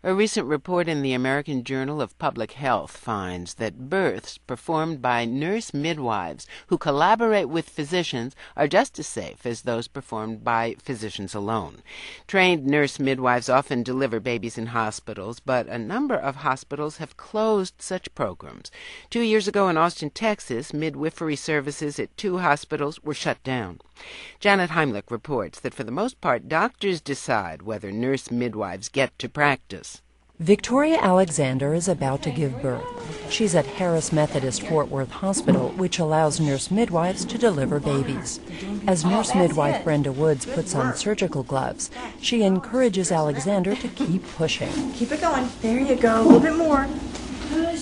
A recent report in the American Journal of Public Health finds that births performed by nurse midwives who collaborate with physicians are just as safe as those performed by physicians alone. Trained nurse midwives often deliver babies in hospitals, but a number of hospitals have closed such programs. 2 years ago in Austin, Texas, midwifery services at 2 hospitals were shut down. Janet Heimlich reports that for the most part, doctors decide whether nurse midwives get to practice. Victoria Alexander is about to give birth. She's at Harris Methodist Fort Worth Hospital, which allows nurse midwives to deliver babies. As nurse midwife Brenda Woods puts on surgical gloves, she encourages Alexander to keep pushing. Keep it going. There you go. A little bit more. Good.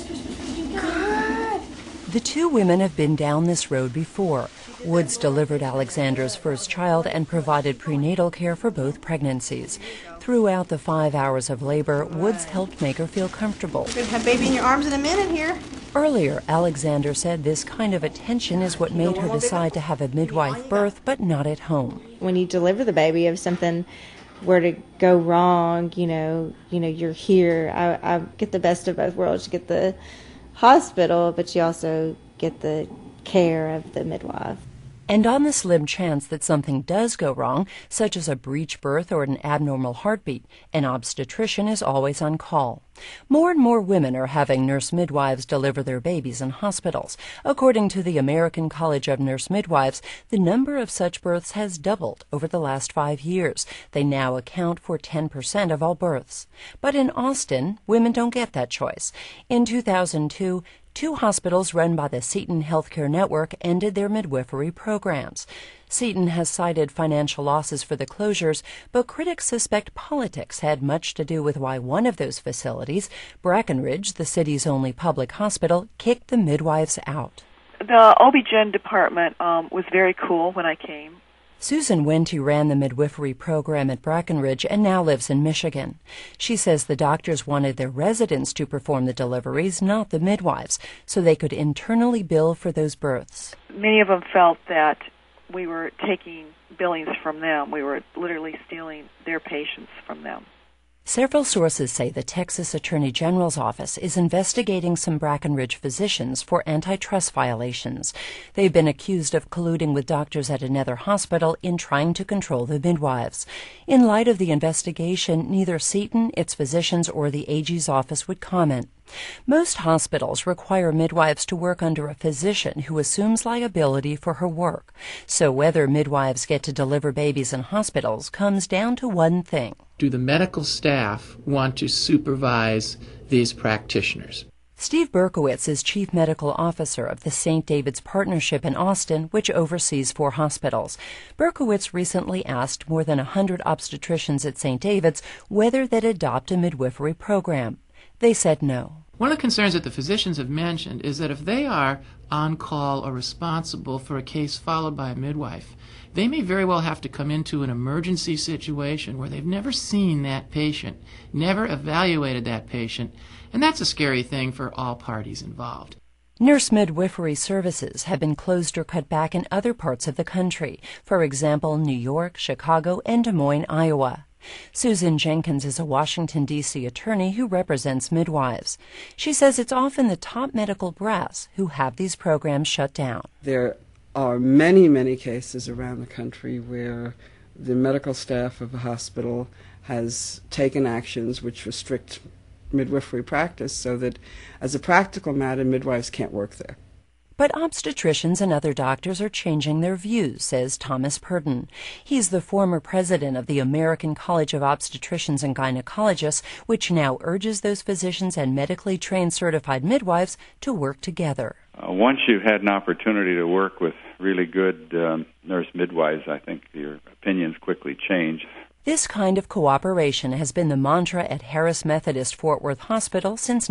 The 2 women have been down this road before. Woods delivered Alexander's first child and provided prenatal care for both pregnancies. Throughout the 5 hours of labor, Woods helped make her feel comfortable. You're going to have baby in your arms in a minute here. Earlier, Alexander said this kind of attention is what made her decide to have a midwife birth, but not at home. When you deliver the baby, if something were to go wrong, you're here. I get the best of both worlds. You get the hospital, but you also get the care of the midwife. And on the slim chance that something does go wrong, such as a breech birth or an abnormal heartbeat, an obstetrician is always on call. More and more women are having nurse midwives deliver their babies in hospitals. According to the American College of Nurse Midwives, the number of such births has doubled over the last 5 years. They now account for 10% of all births. But in Austin, women don't get that choice. In 2002, 2 hospitals run by the Seton Healthcare Network ended their midwifery programs. Seton has cited financial losses for the closures, but critics suspect politics had much to do with why one of those facilities, Brackenridge, the city's only public hospital, kicked the midwives out. The OB-GYN department was very cool when I came. Susan Wente ran the midwifery program at Brackenridge and now lives in Michigan. She says the doctors wanted their residents to perform the deliveries, not the midwives, so they could internally bill for those births. Many of them felt that we were taking billings from them. We were literally stealing their patients from them. Several sources say the Texas Attorney General's office is investigating some Brackenridge physicians for antitrust violations. They've been accused of colluding with doctors at another hospital in trying to control the midwives. In light of the investigation, neither Seton, its physicians, or the AG's office would comment. Most hospitals require midwives to work under a physician who assumes liability for her work. So whether midwives get to deliver babies in hospitals comes down to one thing. Do the medical staff want to supervise these practitioners? Steve Berkowitz is Chief Medical Officer of the St. David's Partnership in Austin, which oversees 4 hospitals. Berkowitz recently asked more than 100 obstetricians at St. David's whether they'd adopt a midwifery program. They said no. One of the concerns that the physicians have mentioned is that if they are on call or responsible for a case followed by a midwife, they may very well have to come into an emergency situation where they've never seen that patient, never evaluated that patient, and that's a scary thing for all parties involved. Nurse midwifery services have been closed or cut back in other parts of the country, for example, New York, Chicago, and Des Moines, Iowa. Susan Jenkins is a Washington, D.C. attorney who represents midwives. She says it's often the top medical brass who have these programs shut down. There are many, many cases around the country where the medical staff of a hospital has taken actions which restrict midwifery practice so that, as a practical matter, midwives can't work there. But obstetricians and other doctors are changing their views, says Thomas Purdon. He's the former president of the American College of Obstetricians and Gynecologists, which now urges those physicians and medically trained certified midwives to work together. Once you've had an opportunity to work with really good nurse midwives, I think your opinions quickly change. This kind of cooperation has been the mantra at Harris Methodist Fort Worth Hospital since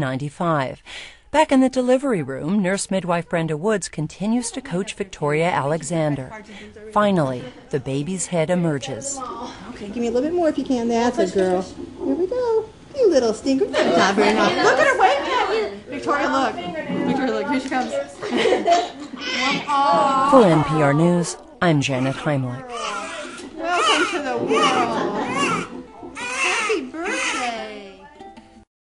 1995. Back in the delivery room, nurse midwife Brenda Woods continues to coach Victoria Alexander. Finally, the baby's head emerges. Okay, give me a little bit more if you can. That's a girl. Here we go. You little stinker. Not very nice. Look at her waving at you. Victoria, look. Victoria, look. Here she comes. For NPR News, I'm Janet Heimlich. Welcome to the world.